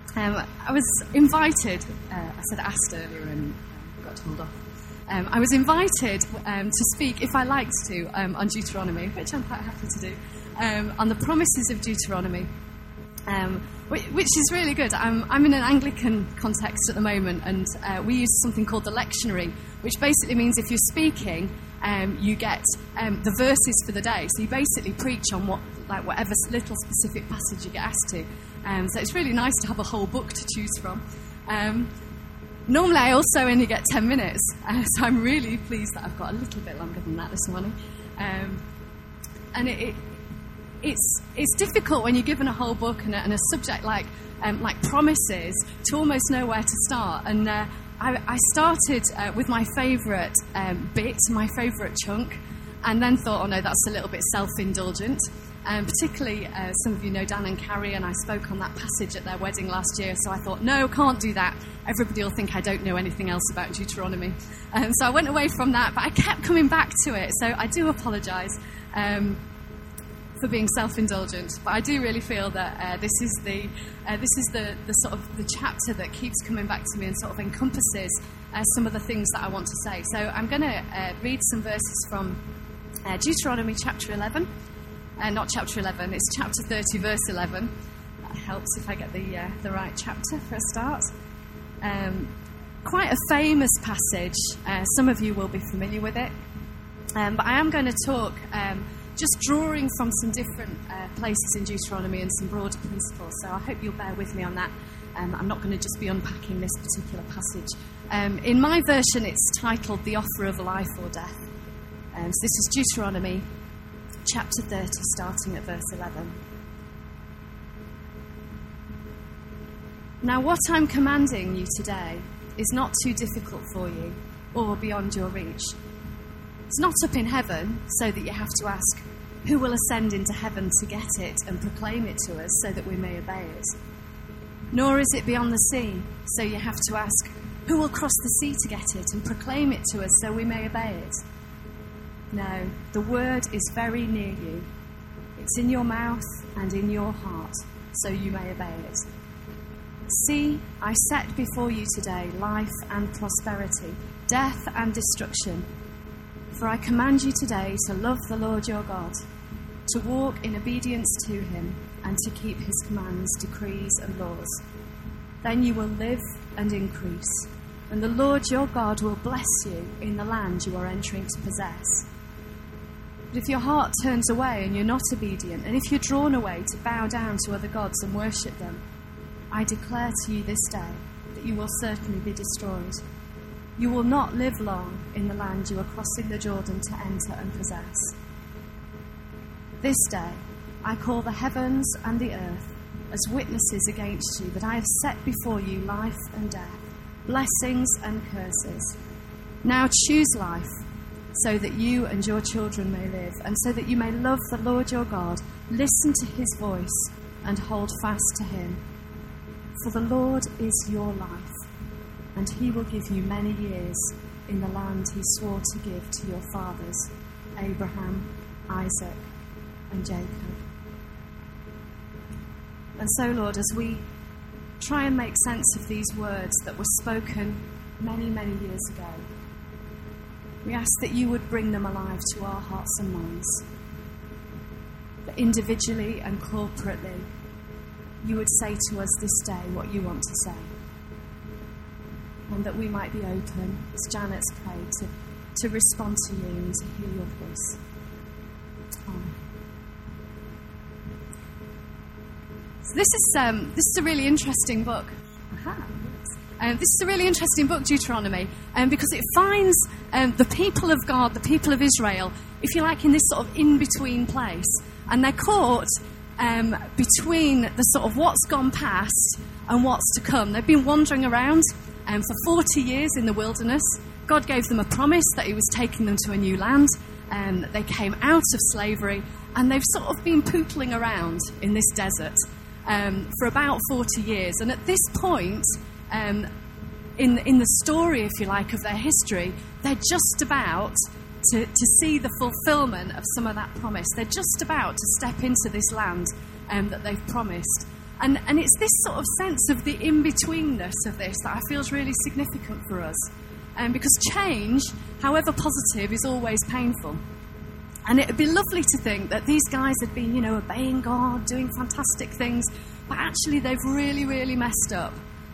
I was invited, I said asked earlier and got told off. I was invited to speak, if I liked to, on Deuteronomy, which I'm quite happy to do, on the promises of Deuteronomy, which is really good. I'm in an Anglican context at the moment, and we use something called the lectionary, which basically means if you're speaking, you get the verses for the day. So you basically preach on whatever little specific passage you get asked to. So it's really nice to have a whole book to choose from. Normally I also only get 10 minutes, so I'm really pleased that I've got a little bit longer than that this morning. And it's difficult when you're given a whole book and a subject like promises to almost know where to start. And I started with my favourite bit, my favourite chunk, and then thought, oh no, that's a little bit self-indulgent. Particularly, some of you know Dan and Carrie, and I spoke on that passage at their wedding last year, so I thought, no, can't do that. Everybody will think I don't know anything else about Deuteronomy. So I went away from that, but I kept coming back to it, so I do apologise for being self-indulgent. But I do really feel that this is the sort of the chapter that keeps coming back to me and sort of encompasses some of the things that I want to say. So I'm going to read some verses from Deuteronomy chapter 11. Not chapter 11, it's chapter 30, verse 11. That helps if I get the right chapter for a start. Quite a famous passage. Some of you will be familiar with it. But I am going to talk just drawing from some different places in Deuteronomy and some broader principles. So I hope you'll bear with me on that. I'm not going to just be unpacking this particular passage. In my version, it's titled The Offer of Life or Death. So this is Deuteronomy chapter 30, starting at verse 11. Now what I'm commanding you today is not too difficult for you or beyond your reach. It's not up in heaven so that you have to ask, who will ascend into heaven to get it and proclaim it to us so that we may obey it? Nor is it beyond the sea, so you have to ask, who will cross the sea to get it and proclaim it to us so we may obey it? No, the word is very near you. It's in your mouth and in your heart, so you may obey it. See, I set before you today life and prosperity, death and destruction. For I command you today to love the Lord your God, to walk in obedience to him, and to keep his commands, decrees and laws. Then you will live and increase, and the Lord your God will bless you in the land you are entering to possess. But if your heart turns away and you're not obedient, and if you're drawn away to bow down to other gods and worship them, I declare to you this day that you will certainly be destroyed. You will not live long in the land you are crossing the Jordan to enter and possess. This day I call the heavens and the earth as witnesses against you that I have set before you life and death, blessings and curses. Now choose life, so that you and your children may live, and so that you may love the Lord your God, listen to his voice, and hold fast to him. For the Lord is your life, and he will give you many years in the land he swore to give to your fathers, Abraham, Isaac, and Jacob. And so, Lord, as we try and make sense of these words that were spoken many, many years ago, we ask that you would bring them alive to our hearts and minds. That individually and corporately, you would say to us this day what you want to say. And that we might be open, as Janet's prayed, to respond to you and to hear your voice. Amen. So this is a really interesting book. This is a really interesting book, Deuteronomy, because it finds the people of God, the people of Israel, if you like, in this sort of in-between place. And they're caught between the sort of what's gone past and what's to come. They've been wandering around for 40 years in the wilderness. God gave them a promise that he was taking them to a new land. They came out of slavery, and they've sort of been pootling around in this desert for about 40 years. And at this point, in the story, if you like, of their history, they're just about to see the fulfillment of some of that promise. They're just about to step into this land that they've promised. And it's this sort of sense of the in-betweenness of this that I feel is really significant for us. Because change, however positive, is always painful. And it would be lovely to think that these guys had been, obeying God, doing fantastic things, but actually they've really, really messed up.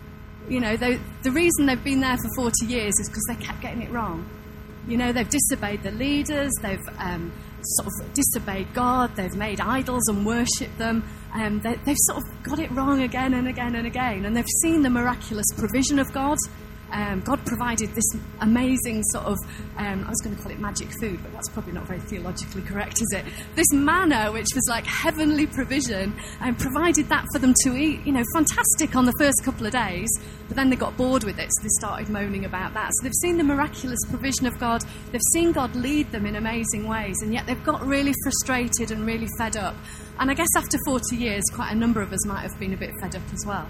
The reason they've been there for 40 years is because they kept getting it wrong. They've disobeyed the leaders, they've sort of disobeyed God, they've made idols and worshipped them, they've sort of got it wrong again and again and again, and they've seen the miraculous provision of God. God provided this amazing sort of, I was going to call it magic food, but that's probably not very theologically correct, is it? This manna, which was like heavenly provision, and provided that for them to eat, fantastic on the first couple of days, but then they got bored with it, so they started moaning about that. So they've seen the miraculous provision of God, they've seen God lead them in amazing ways, and yet they've got really frustrated and really fed up. And I guess after 40 years, quite a number of us might have been a bit fed up as well.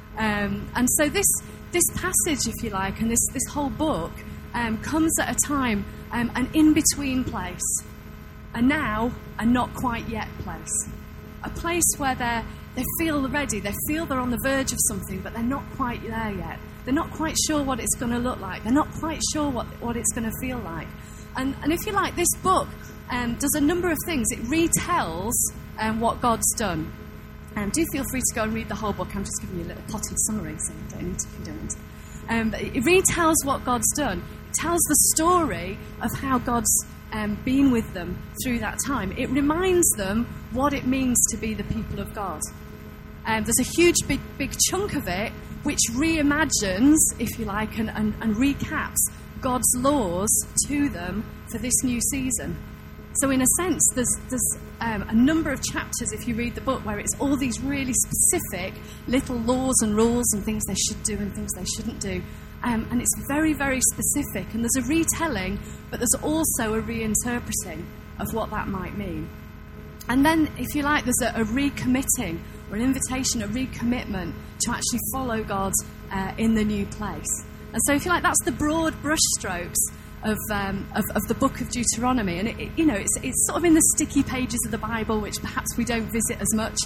And so this passage, if you like, and this whole book comes at a time, an in-between place, a now and not quite yet place. A place where they feel ready, they feel they're on the verge of something, but they're not quite there yet. They're not quite sure what it's going to look like. They're not quite sure what it's going to feel like. And if you like, this book does a number of things. It retells what God's done. Do feel free to go and read the whole book. I'm just giving you a little potted summary, so you don't need to if you don't. But it retells what God's done. It tells the story of how God's been with them through that time. It reminds them what it means to be the people of God. There's a huge, big chunk of it which reimagines, if you like, and recaps God's laws to them for this new season. So in a sense, there's a number of chapters, if you read the book, where it's all these really specific little laws and rules and things they should do and things they shouldn't do. And it's very, very specific. And there's a retelling, but there's also a reinterpreting of what that might mean. And then, if you like, there's a recommitting, or an invitation, a recommitment to actually follow God in the new place. And so, if you like, that's the broad brushstrokes of the book of Deuteronomy, and it's sort of in the sticky pages of the Bible, which perhaps we don't visit as much,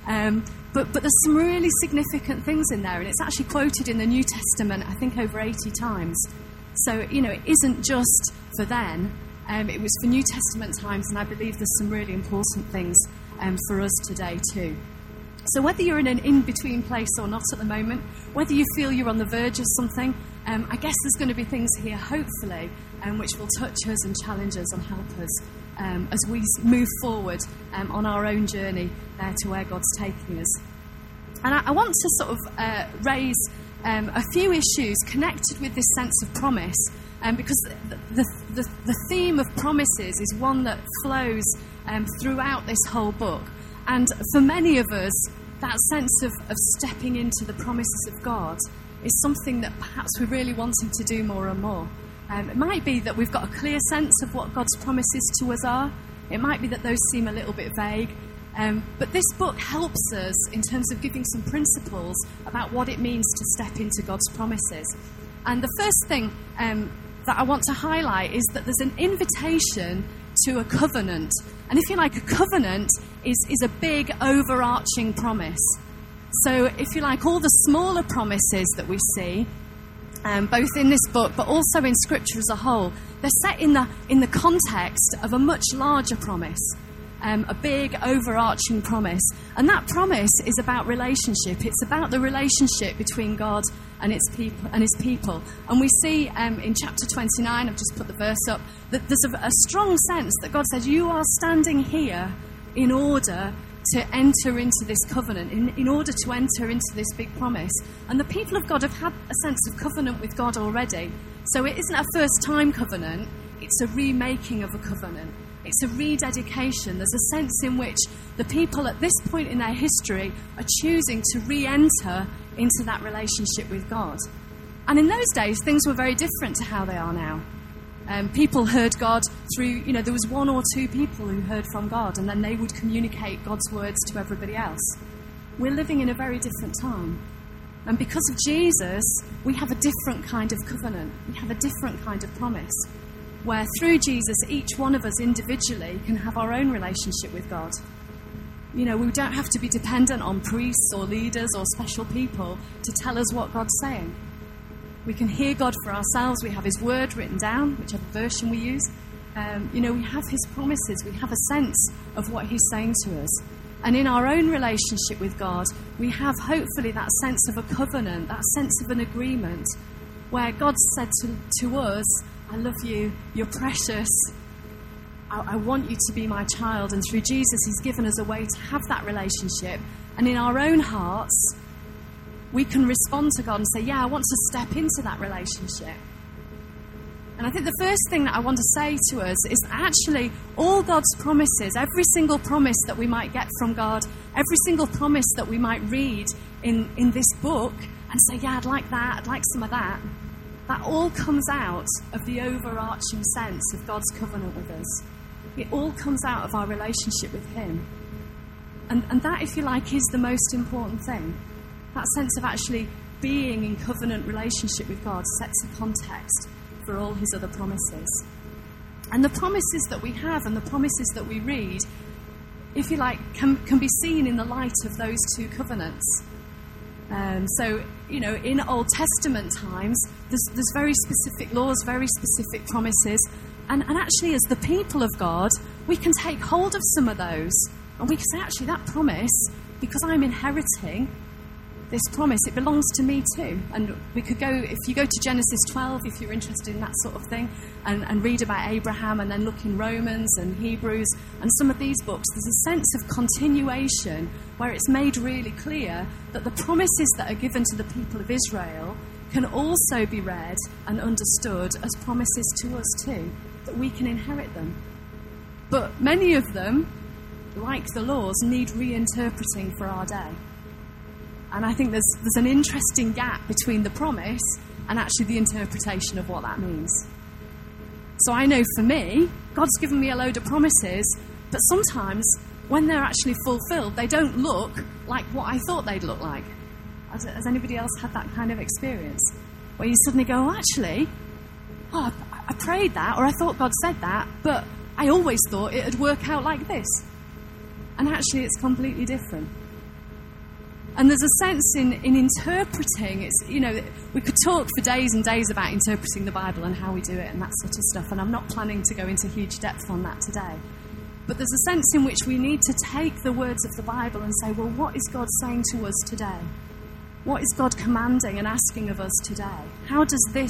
but there's some really significant things in there, and it's actually quoted in the New Testament, I think, over 80 times. So it isn't just for then, it was for New Testament times, and I believe there's some really important things for us today too. So whether you're in an in-between place or not at the moment, whether you feel you're on the verge of something, I guess there's going to be things here, hopefully, which will touch us and challenge us and help us as we move forward on our own journey to where God's taking us. And I want to sort of raise a few issues connected with this sense of promise, because the theme of promises is one that flows throughout this whole book. And for many of us, that sense of stepping into the promises of God is something that perhaps we're really wanting to do more and more. It might be that we've got a clear sense of what God's promises to us are. It might be that those seem a little bit vague. But this book helps us in terms of giving some principles about what it means to step into God's promises. And the first thing that I want to highlight is that there's an invitation to a covenant. And if you like, a covenant is a big overarching promise. So if you like, all the smaller promises that we see, both in this book but also in Scripture as a whole, they're set in the context of a much larger promise, a big overarching promise. And that promise is about relationship. It's about the relationship between God and his people. And we see in chapter 29, I've just put the verse up, that there's a strong sense that God says, you are standing here in order to enter into this covenant, in order to enter into this big promise. And the people of God have had a sense of covenant with God already. So it isn't a first-time covenant, it's a remaking of a covenant. It's a rededication. There's a sense in which the people at this point in their history are choosing to re-enter into that relationship with God. And in those days, things were very different to how they are now. People heard God through, there was one or two people who heard from God, and then they would communicate God's words to everybody else. We're living in a very different time. And because of Jesus, we have a different kind of covenant. We have a different kind of promise, where through Jesus, each one of us individually can have our own relationship with God. We don't have to be dependent on priests or leaders or special people to tell us what God's saying. We can hear God for ourselves. We have his word written down, whichever version we use. We have his promises. We have a sense of what he's saying to us. And in our own relationship with God, we have hopefully that sense of a covenant, that sense of an agreement, where God said to us, I love you, you're precious, I want you to be my child. And through Jesus, he's given us a way to have that relationship. And in our own hearts, we can respond to God and say, yeah, I want to step into that relationship. And I think the first thing that I want to say to us is that actually all God's promises, every single promise that we might get from God, every single promise that we might read in this book and say, yeah, I'd like that, I'd like some of that, that all comes out of the overarching sense of God's covenant with us. It all comes out of our relationship with him. And that, if you like, is the most important thing. That sense of actually being in covenant relationship with God sets a context for all his other promises. And the promises that we have and the promises that we read, if you like, can be seen in the light of those two covenants. In Old Testament times, there's very specific laws, very specific promises. And actually, as the people of God, we can take hold of some of those. And we can say, actually, that promise, because I'm inheriting this promise, it belongs to me too. And we could go, if you go to Genesis 12, if you're interested in that sort of thing, and read about Abraham, and then look in Romans and Hebrews and some of these books, there's a sense of continuation where it's made really clear that the promises that are given to the people of Israel can also be read and understood as promises to us too, that we can inherit them. But many of them, like the laws, need reinterpreting for our day. And I think there's an interesting gap between the promise and actually the interpretation of what that means. So I know for me, God's given me a load of promises, but sometimes when they're actually fulfilled, they don't look like what I thought they'd look like. Has anybody else had that kind of experience? Where you suddenly go, I prayed that, or I thought God said that, but I always thought it'd work out like this. And actually it's completely different. And there's a sense in interpreting, we could talk for days and days about interpreting the Bible and how we do it and that sort of stuff, and I'm not planning to go into huge depth on that today. But there's a sense in which we need to take the words of the Bible and say, well, what is God saying to us today? What is God commanding and asking of us today? How does this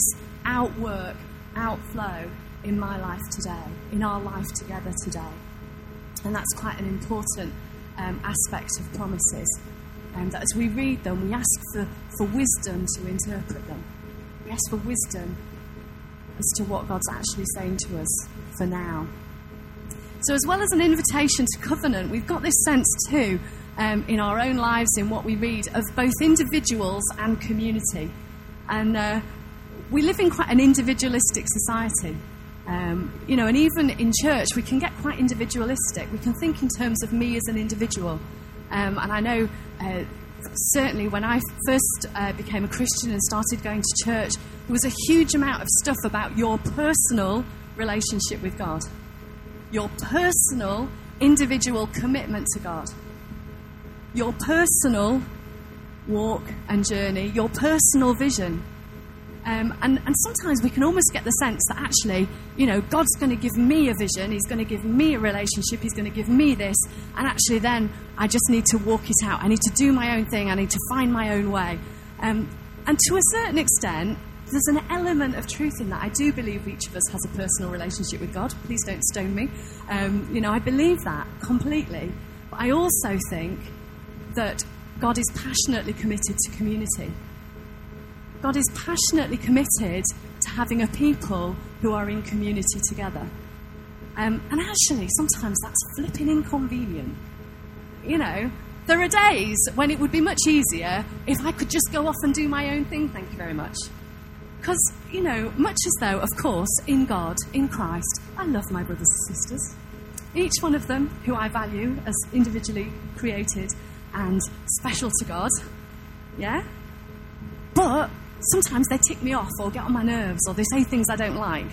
outflow in my life today, in our life together today? And that's quite an important aspect of promises. And that as we read them, we ask for wisdom to interpret them. We ask for wisdom as to what God's actually saying to us for now. So as well as an invitation to covenant, we've got this sense too, in our own lives, in what we read, of both individuals and community. And we live in quite an individualistic society. And even in church, we can get quite individualistic. We can think in terms of me as an individual. And I know, certainly when I first became a Christian and started going to church, there was a huge amount of stuff about your personal relationship with God. Your personal, individual commitment to God. Your personal walk and journey. Your personal vision. And sometimes we can almost get the sense that actually, God's going to give me a vision, he's going to give me a relationship, he's going to give me this, and actually then I just need to walk it out. I need to do my own thing, I need to find my own way. And to a certain extent, there's an element of truth in that. I do believe each of us has a personal relationship with God. Please don't stone me. I believe that completely. But I also think that God is passionately committed to community. God is passionately committed to having a people who are in community together. And actually, sometimes that's flipping inconvenient. There are days when it would be much easier if I could just go off and do my own thing, thank you very much. Because, much as though, of course, in God, in Christ, I love my brothers and sisters. Each one of them who I value as individually created and special to God. Yeah? But sometimes they tick me off or get on my nerves or they say things I don't like.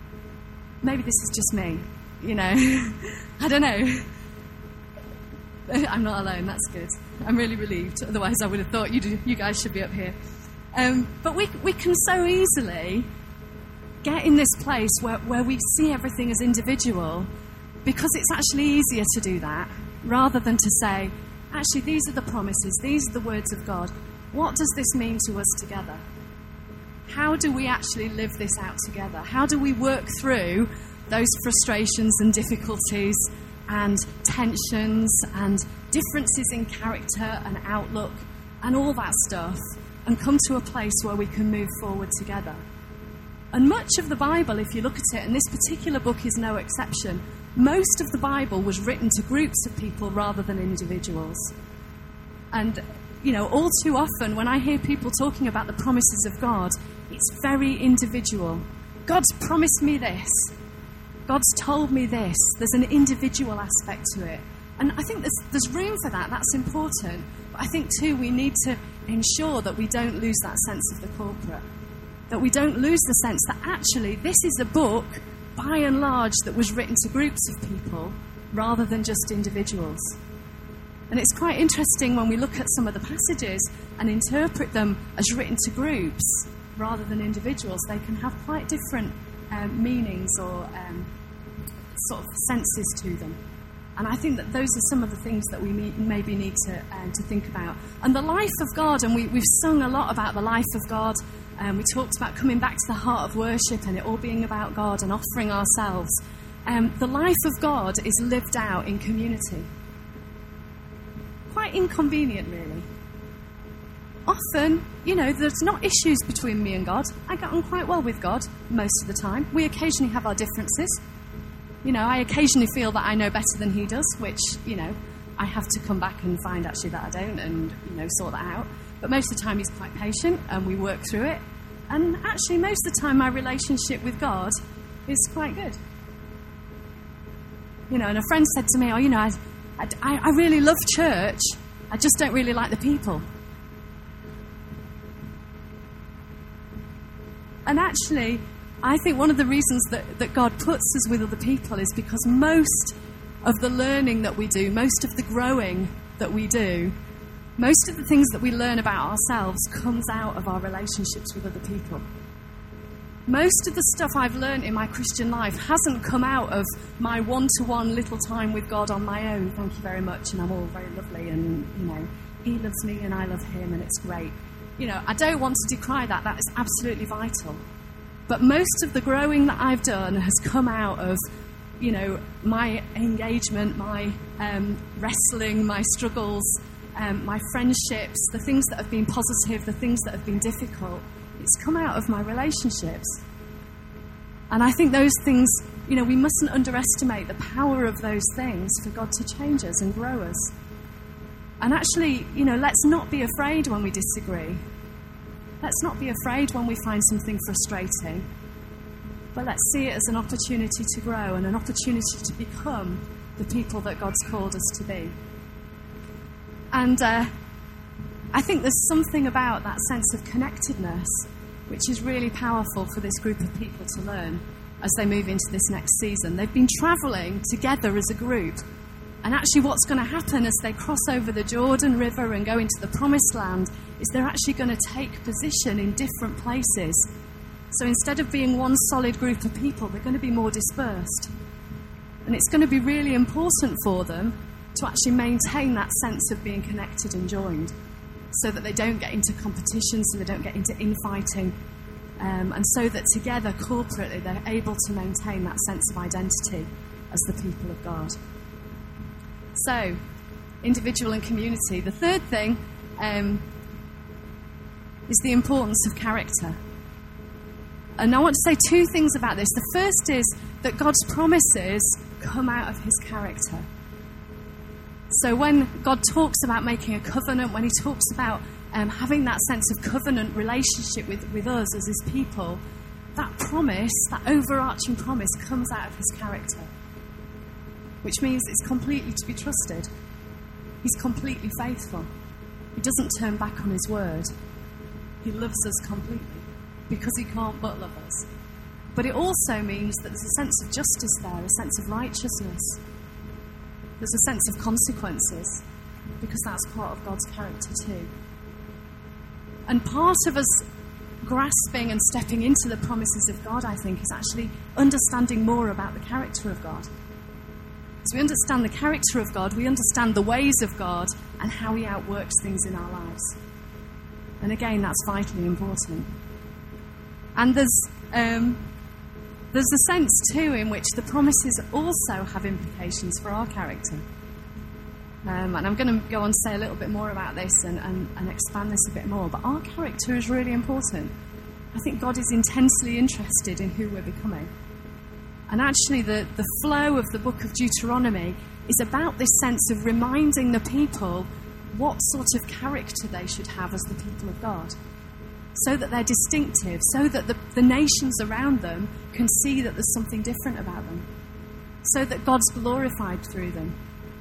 Maybe this is just me, I don't know. I'm not alone, that's good. I'm really relieved, otherwise I would have thought you guys should be up here. But we can so easily get in this place where we see everything as individual, because it's actually easier to do that, rather than to say, actually, these are the promises, these are the words of God. What does this mean to us together? How do we actually live this out together? How do we work through those frustrations and difficulties and tensions and differences in character and outlook and all that stuff, and come to a place where we can move forward together? And much of the Bible, if you look at it, and this particular book is no exception, most of the Bible was written to groups of people rather than individuals. And, all too often when I hear people talking about the promises of God, it's very individual. God's promised me this. God's told me this. There's an individual aspect to it. And I think there's room for that. That's important. But I think, too, we need to ensure that we don't lose that sense of the corporate. That we don't lose the sense that actually this is a book, by and large, that was written to groups of people rather than just individuals. And it's quite interesting when we look at some of the passages and interpret them as written to groups rather than individuals. They can have quite different meanings or sort of senses to them. And I think that those are some of the things that we maybe need to think about. And the life of God, and we've sung a lot about the life of God. We talked about coming back to the heart of worship and it all being about God and offering ourselves. The life of God is lived out in community. Quite inconvenient, really. Often, there's not issues between me and God. I get on quite well with God most of the time. We occasionally have our differences. I occasionally feel that I know better than he does, which, I have to come back and find actually that I don't and, sort that out. But most of the time he's quite patient and we work through it. And actually most of the time my relationship with God is quite good. And a friend said to me, I really love church, I just don't really like the people. And actually, I think one of the reasons that God puts us with other people is because most of the learning that we do, most of the growing that we do, most of the things that we learn about ourselves comes out of our relationships with other people. Most of the stuff I've learned in my Christian life hasn't come out of my one-to-one little time with God on my own. Thank you very much, and I'm all very lovely, and, he loves me and I love him, and it's great. I don't want to decry that. That is absolutely vital. But most of the growing that I've done has come out of, my engagement, my wrestling, my struggles, my friendships, the things that have been positive, the things that have been difficult. It's come out of my relationships. And I think those things, we mustn't underestimate the power of those things for God to change us and grow us. And actually, let's not be afraid when we disagree. Let's not be afraid when we find something frustrating. But let's see it as an opportunity to grow and an opportunity to become the people that God's called us to be. And I think there's something about that sense of connectedness which is really powerful for this group of people to learn as they move into this next season. They've been travelling together as a group. And actually what's going to happen as they cross over the Jordan River and go into the Promised Land is they're actually going to take position in different places. So instead of being one solid group of people, they're going to be more dispersed. And it's going to be really important for them to actually maintain that sense of being connected and joined, so that they don't get into competition, so they don't get into infighting, and so that together, corporately, they're able to maintain that sense of identity as the people of God. So, individual and community. The third thing is the importance of character. And I want to say two things about this. The first is that God's promises come out of his character. So when God talks about making a covenant, when he talks about having that sense of covenant relationship with us as his people, that promise, that overarching promise, comes out of his character, which means it's completely to be trusted. He's completely faithful. He doesn't turn back on his word. He loves us completely because he can't but love us. But it also means that there's a sense of justice there, a sense of righteousness. There's a sense of consequences, because that's part of God's character too. And part of us grasping and stepping into the promises of God, I think, is actually understanding more about the character of God. As we understand the character of God, we understand the ways of God and how he outworks things in our lives. And again, that's vitally important. And there's a sense too in which the promises also have implications for our character. And I'm going to go on to say a little bit more about this and expand this a bit more. But our character is really important. I think God is intensely interested in who we're becoming. And actually the flow of the book of Deuteronomy is about this sense of reminding the people what sort of character they should have as the people of God, so that they're distinctive, so that the nations around them can see that there's something different about them, so that God's glorified through them.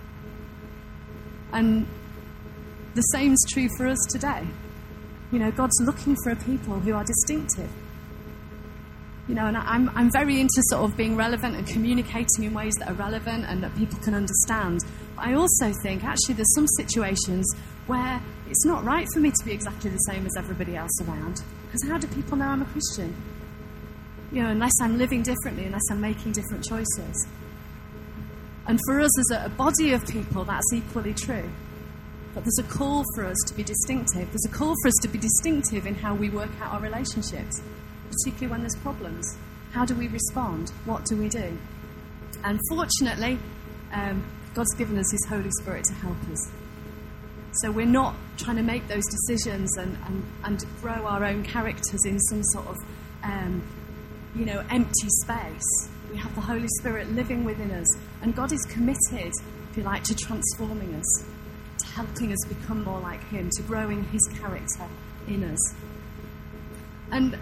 And the same's true for us today. You know, God's looking for a people who are distinctive. You know, and I'm very into sort of being relevant and communicating in ways that are relevant and that people can understand. But I also think actually there's some situations where it's not right for me to be exactly the same as everybody else around. Because how do people know I'm a Christian? You know, unless I'm living differently, unless I'm making different choices. And for us as a body of people, that's equally true. But there's a call for us to be distinctive. There's a call for us to be distinctive in how we work out our relationships, particularly when there's problems. How do we respond? What do we do? And fortunately, God's given us his Holy Spirit to help us. So we're not trying to make those decisions and grow our own characters in some sort of, empty space. We have the Holy Spirit living within us. And God is committed, if you like, to transforming us, to helping us become more like him, to growing his character in us. And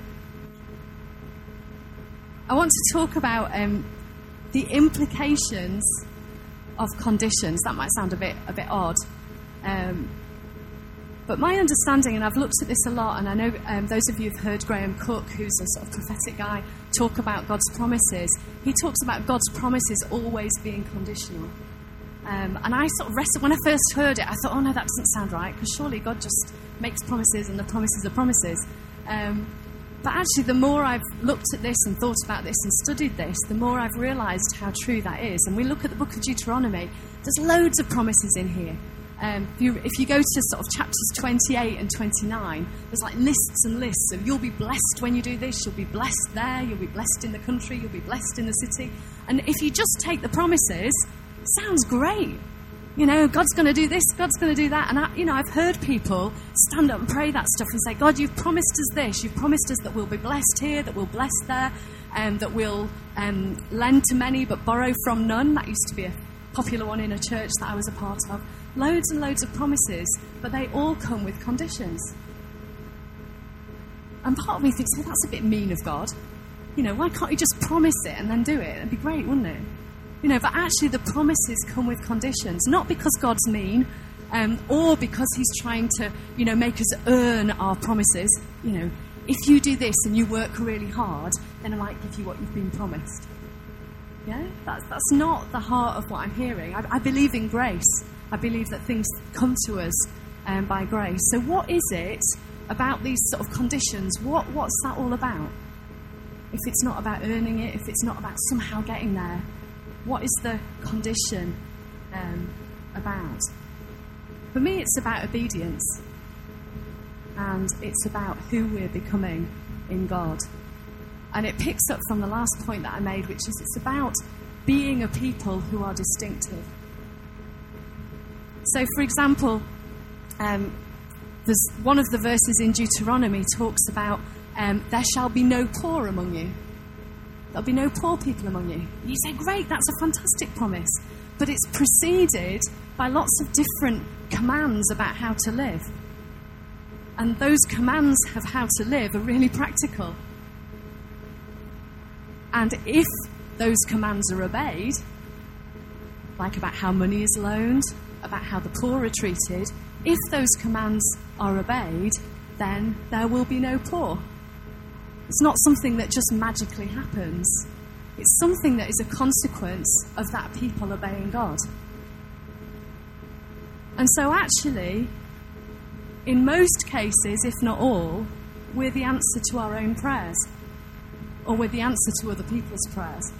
I want to talk about the implications of conditions. That might sound a bit odd. But my understanding, and I've looked at this a lot, and I know those of you who've heard Graham Cook, who's a sort of prophetic guy, talk about God's promises. He talks about God's promises always being conditional. And I sort of wrestled, when I first heard it, I thought, oh no, that doesn't sound right, because surely God just makes promises and the promises are promises. But actually, the more I've looked at this and thought about this and studied this, the more I've realised how true that is. And we look at the book of Deuteronomy, there's loads of promises in here. If you go to sort of chapters 28 and 29, there's like lists and lists of you'll be blessed when you do this, you'll be blessed there, you'll be blessed in the country, you'll be blessed in the city. And if you just take the promises, it sounds great. You know, God's going to do this, God's going to do that. And I've heard people stand up and pray that stuff and say, God, you've promised us this, you've promised us that we'll be blessed here, that we'll bless there, that we'll lend to many but borrow from none. That used to be a popular one in a church that I was a part of. Loads and loads of promises, but they all come with conditions. And part of me thinks, well, that's a bit mean of God. You know, why can't he just promise it and then do it? It'd be great, wouldn't it? You know, but actually the promises come with conditions, not because God's mean, or because he's trying to, make us earn our promises. You know, if you do this and you work really hard, then I might give you what you've been promised. Yeah, that's not the heart of what I'm hearing. I believe in grace. I believe that things come to us by grace. So what is it about these sort of conditions? What's that all about? If it's not about earning it, if it's not about somehow getting there, what is the condition about? For me, it's about obedience. And it's about who we're becoming in God. And it picks up from the last point that I made, which is it's about being a people who are distinctive. So, for example, there's one of the verses in Deuteronomy talks about there shall be no poor among you. There'll be no poor people among you. And you say, great, that's a fantastic promise. But it's preceded by lots of different commands about how to live. And those commands of how to live are really practical. And if those commands are obeyed, like about how money is loaned, about how the poor are treated, if those commands are obeyed, then there will be no poor. It's not something that just magically happens. It's something that is a consequence of that people obeying God. And so actually, in most cases, if not all, we're the answer to our own prayers, or we're the answer to other people's prayers.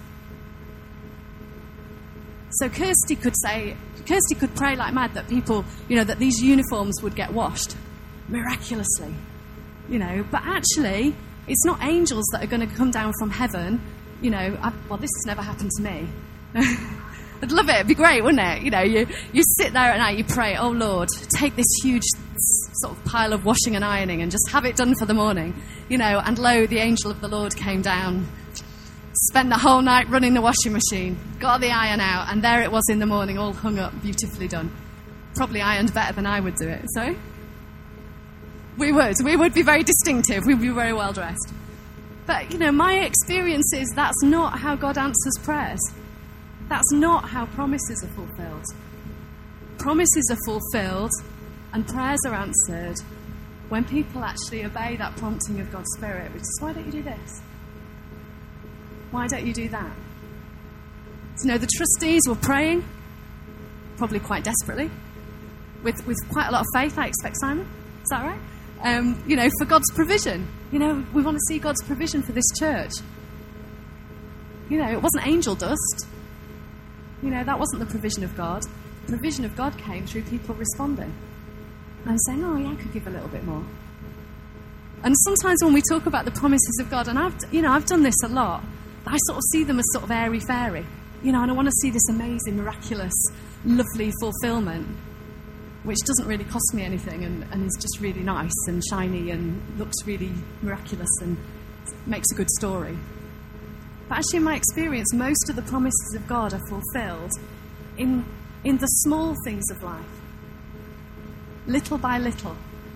So Kirsty could pray like mad that people, that these uniforms would get washed miraculously, but actually it's not angels that are going to come down from heaven. This has never happened to me. I'd love it. It'd be great, wouldn't it? You sit there at night, you pray, oh Lord, take this huge sort of pile of washing and ironing and just have it done for the morning, and lo, the angel of the Lord came down, spent the whole night running the washing machine, got the iron out, and there it was in the morning, all hung up, beautifully done. Probably ironed better than I would do it, so we would be very distinctive, we'd be very well dressed. But, my experience is that's not how God answers prayers. That's not how promises are fulfilled. Promises are fulfilled and prayers are answered when people actually obey that prompting of God's Spirit, which is, why don't you do this? Why don't you do that? So, the trustees were praying, probably quite desperately, with quite a lot of faith, I expect, Simon. Is that right? For God's provision. We want to see God's provision for this church. It wasn't angel dust. That wasn't the provision of God. The provision of God came through people responding and saying, oh, yeah, I could give a little bit more. And sometimes when we talk about the promises of God, and I've done this a lot, I sort of see them as sort of airy-fairy. And I want to see this amazing, miraculous, lovely fulfillment, which doesn't really cost me anything and is just really nice and shiny and looks really miraculous and makes a good story. But actually, in my experience, most of the promises of God are fulfilled in the small things of life, little by little.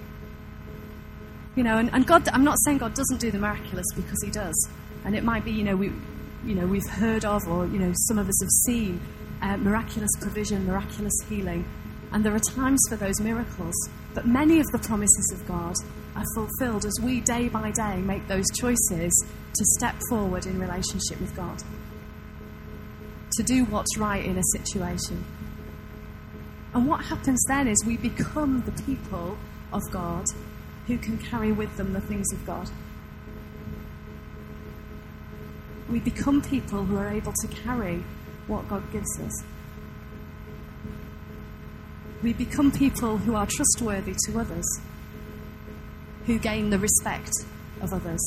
And God, I'm not saying God doesn't do the miraculous, because he does. And it might be, we've heard of, or, some of us have seen miraculous provision, miraculous healing. And there are times for those miracles. But many of the promises of God are fulfilled as we, day by day, make those choices to step forward in relationship with God, to do what's right in a situation. And what happens then is we become the people of God who can carry with them the things of God. We become people who are able to carry what God gives us. We become people who are trustworthy to others, who gain the respect of others.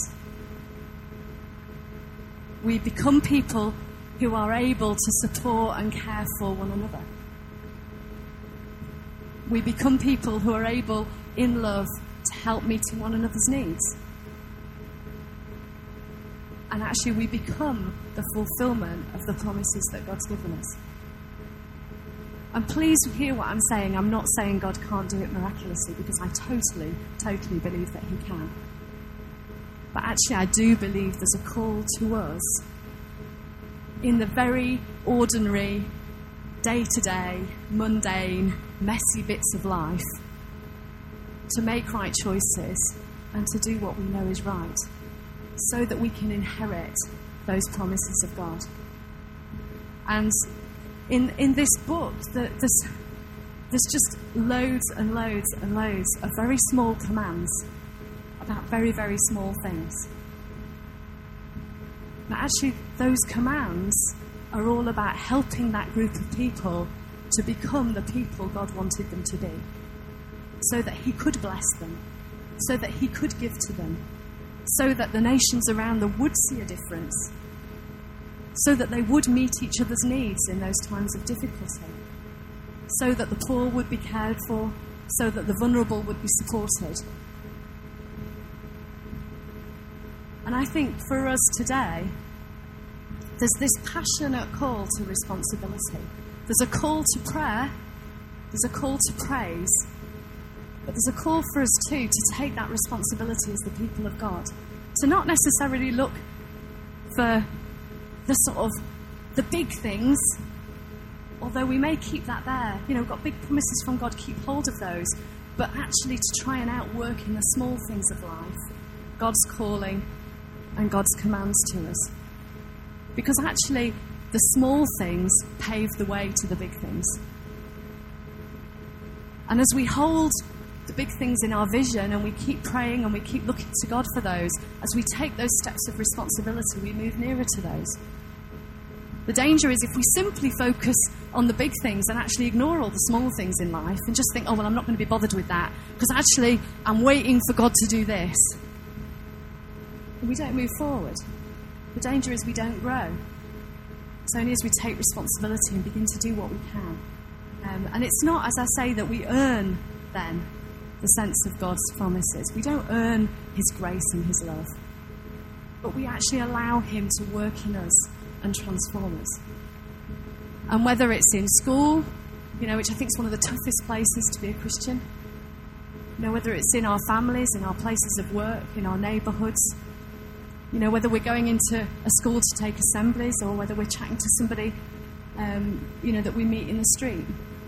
We become people who are able to support and care for one another. We become people who are able, in love, to help meeting one another's needs. And actually, we become the fulfillment of the promises that God's given us. And please hear what I'm saying. I'm not saying God can't do it miraculously, because I totally, totally believe that he can. But actually, I do believe there's a call to us in the very ordinary, day-to-day, mundane, messy bits of life to make right choices and to do what we know is right, so that we can inherit those promises of God. And in this book, there's just loads and loads and loads of very small commands about very, very small things. But actually, those commands are all about helping that group of people to become the people God wanted them to be, so that he could bless them, so that he could give to them, so that the nations around them would see a difference, so that they would meet each other's needs in those times of difficulty, so that the poor would be cared for, so that the vulnerable would be supported. And I think for us today, there's this passionate call to responsibility. There's a call to prayer, there's a call to praise, but there's a call for us too to take that responsibility as the people of God, to not necessarily look for the sort of the big things, although we may keep that there. We've got big promises from God, keep hold of those, but actually to try and outwork in the small things of life God's calling and God's commands to us. Because actually, the small things pave the way to the big things. And as we hold the big things in our vision and we keep praying and we keep looking to God for those, as we take those steps of responsibility, we move nearer to those. The danger is if we simply focus on the big things and actually ignore all the small things in life and just think, oh, well, I'm not going to be bothered with that because actually I'm waiting for God to do this. And we don't move forward. The danger is we don't grow. It's only as we take responsibility and begin to do what we can. And it's not, as I say, that we earn then the sense of God's promises. We don't earn his grace and his love. But we actually allow him to work in us and transform us. And whether it's in school, which I think is one of the toughest places to be a Christian, whether it's in our families, in our places of work, in our neighbourhoods, whether we're going into a school to take assemblies or whether we're chatting to somebody, that we meet in the street.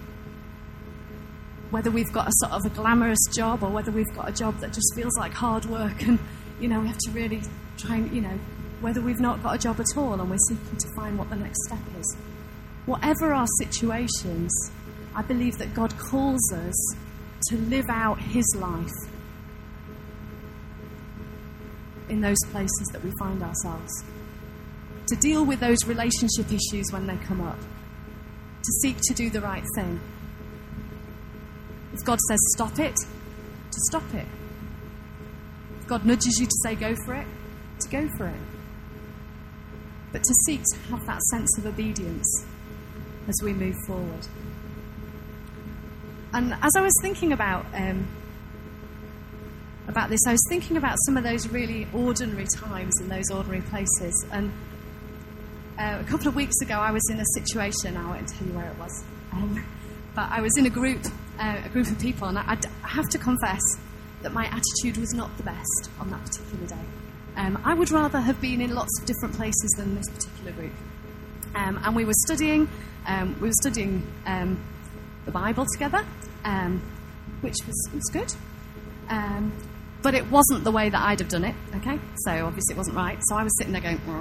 Whether we've got a sort of a glamorous job or whether we've got a job that just feels like hard work and, we have to really try and, whether we've not got a job at all and we're seeking to find what the next step is. Whatever our situations, I believe that God calls us to live out his life in those places that we find ourselves. To deal with those relationship issues when they come up. To seek to do the right thing. If God says stop it, to stop it. If God nudges you to say go for it, to go for it. But to seek to have that sense of obedience as we move forward. And as I was thinking about this, I was thinking about some of those really ordinary times in those ordinary places. And a couple of weeks ago, I was in a situation. I won't tell you where it was, but I was in a group of people, and I have to confess that my attitude was not the best on that particular day. I would rather have been in lots of different places than this particular group. And we were studying the Bible together, which was good. But it wasn't the way that I'd have done it, okay? So obviously it wasn't right. So I was sitting there going,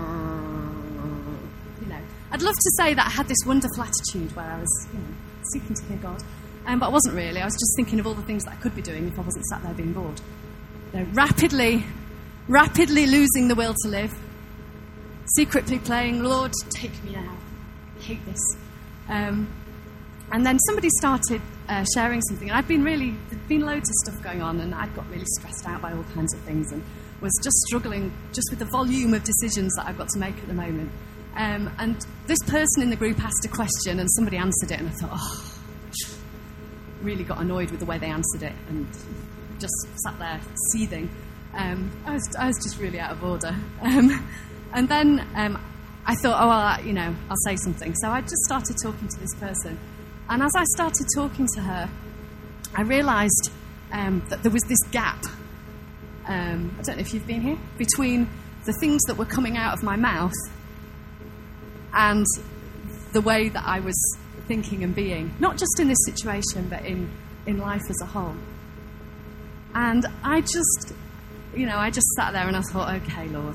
I'd love to say that I had this wonderful attitude where I was, seeking to hear God. But I wasn't really. I was just thinking of all the things that I could be doing if I wasn't sat there being bored. Rapidly losing the will to live. Secretly playing, Lord, take me now. I hate this. And then somebody started sharing something. And there'd been loads of stuff going on, and I'd got really stressed out by all kinds of things and was just struggling just with the volume of decisions that I've got to make at the moment. And this person in the group asked a question, and somebody answered it, and I thought, really got annoyed with the way they answered it, and just sat there seething. I was just really out of order. And then I thought, I'll say something. So I just started talking to this person. And as I started talking to her, I realised that there was this gap, I don't know if you've been here, between the things that were coming out of my mouth and the way that I was thinking and being, not just in this situation, but in life as a whole. And I just sat there and I thought, okay, Lord,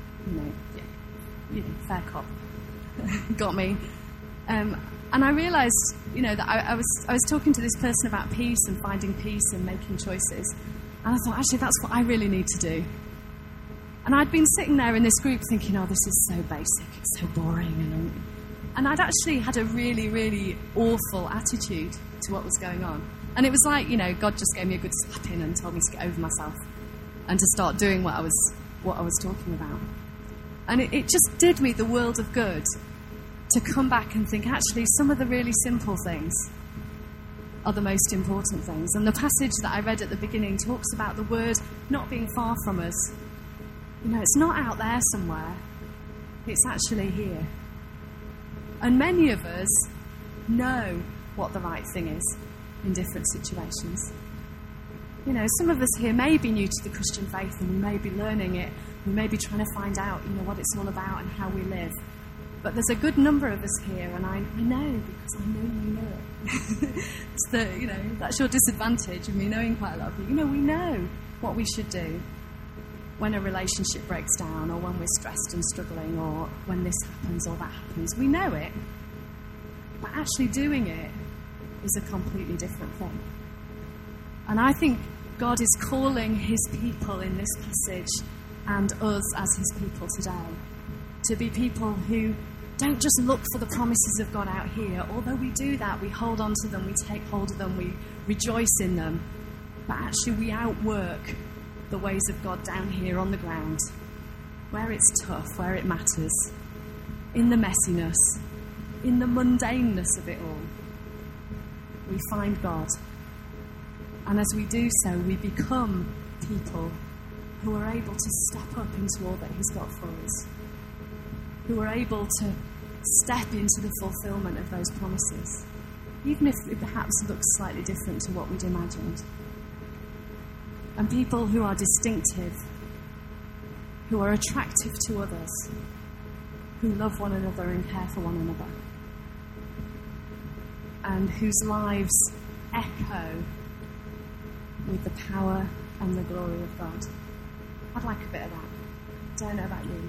fair cop, got me. And I realised, that I was talking to this person about peace and finding peace and making choices. And I thought, actually, that's what I really need to do. And I'd been sitting there in this group thinking, oh, this is so basic, it's so boring. And I'd actually had a really, really awful attitude to what was going on. And it was like, God just gave me a good slapping and told me to get over myself and to start doing what I was talking about. And it just did me the world of good to come back and think, actually, some of the really simple things are the most important things. And the passage that I read at the beginning talks about the word not being far from us. It's not out there somewhere. It's actually here. And many of us know what the right thing is in different situations. Some of us here may be new to the Christian faith and we may be learning it. We may be trying to find out, what it's all about and how we live. But there's a good number of us here, and I know because I know you know it. It's that's your disadvantage of me knowing quite a lot of you. We know what we should do when a relationship breaks down, or when we're stressed and struggling, or when this happens or that happens. We know it, but actually doing it is a completely different thing. And I think God is calling his people in this passage and us as his people today to be people who don't just look for the promises of God out here. Although we do that, we hold on to them, we take hold of them, we rejoice in them. But actually we outwork the ways of God down here on the ground, where it's tough, where it matters, in the messiness, in the mundaneness of it all. We find God. And as we do so, we become people who are able to step up into all that he's got for us, who are able to step into the fulfillment of those promises, even if it perhaps looks slightly different to what we'd imagined. And people who are distinctive, who are attractive to others, who love one another and care for one another, and whose lives echo with the power and the glory of God. I'd like a bit of that. Don't know about you.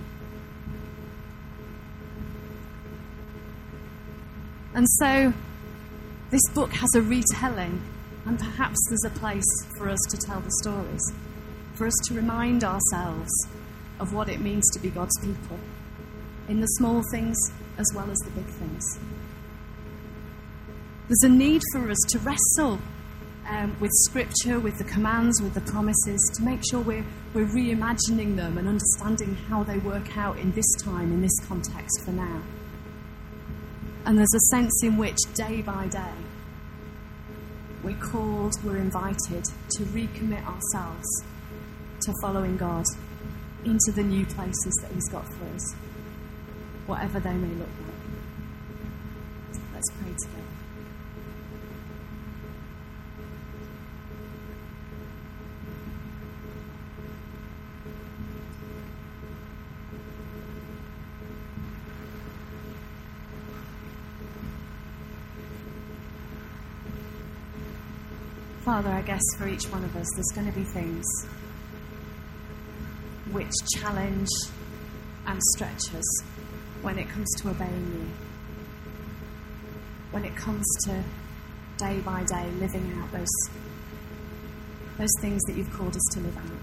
And so this book has a retelling, and perhaps there's a place for us to tell the stories, for us to remind ourselves of what it means to be God's people, in the small things as well as the big things. There's a need for us to wrestle with Scripture, with the commands, with the promises, to make sure we're reimagining them and understanding how they work out in this time, in this context for now. And there's a sense in which day by day we're called, we're invited to recommit ourselves to following God into the new places that he's got for us, whatever they may look like. Let's pray together. Father, I guess for each one of us, there's going to be things which challenge and stretch us when it comes to obeying you, when it comes to day by day living out those things that you've called us to live out.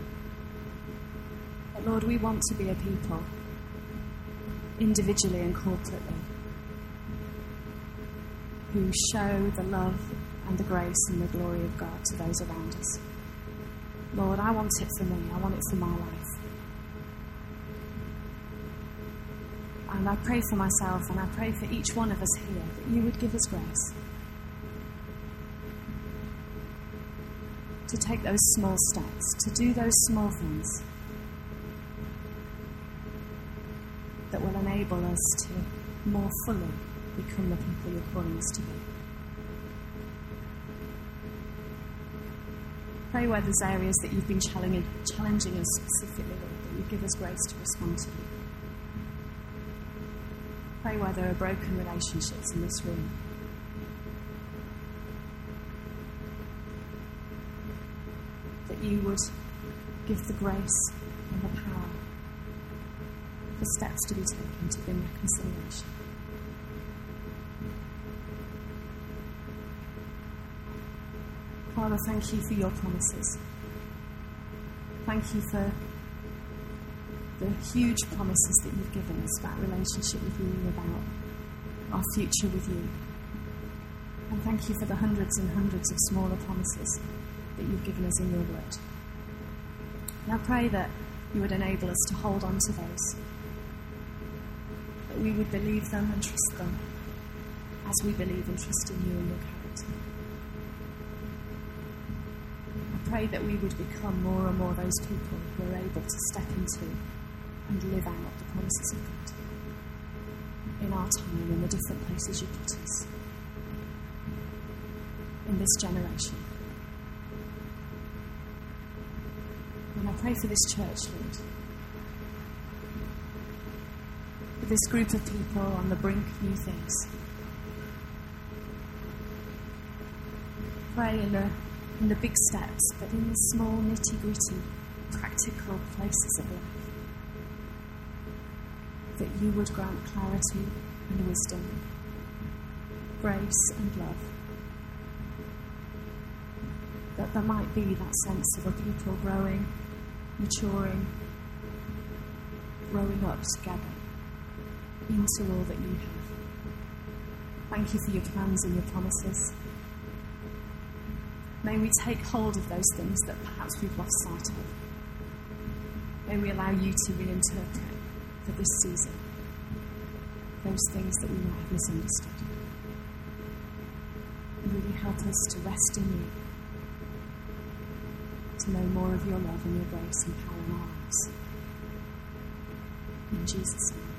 But Lord, we want to be a people, individually and corporately, who show the love and the grace and the glory of God to those around us. Lord, I want it for me. I want it for my life. And I pray for myself, and I pray for each one of us here that you would give us grace to take those small steps, to do those small things that will enable us to more fully become the people you're calling us to be. Pray where there's areas that you've been challenging us specifically, Lord, that you give us grace to respond to. Pray where there are broken relationships in this room. That you would give the grace and the power, the steps to be taken to bring reconciliation. Father, thank you for your promises. Thank you for the huge promises that you've given us about relationship with you, about our future with you. And thank you for the hundreds and hundreds of smaller promises that you've given us in your word. And I pray that you would enable us to hold on to those, that we would believe them and trust them as we believe and trust in you and your character. I pray that we would become more and more those people who are able to step into and live out the promises of God in our time, in the different places you put us, in this generation. And I pray for this church, Lord, for this group of people on the brink of new things. Pray in the big steps, but in the small, nitty-gritty, practical places of life, that you would grant clarity and wisdom, grace and love, that there might be that sense of a people growing, maturing, growing up together into all that you have. Thank you for your plans and your promises. May we take hold of those things that perhaps we've lost sight of. May we allow you to reinterpret for this season those things that we might have misunderstood. And will you help us to rest in you, to know more of your love and your grace and power in our lives. In Jesus' name.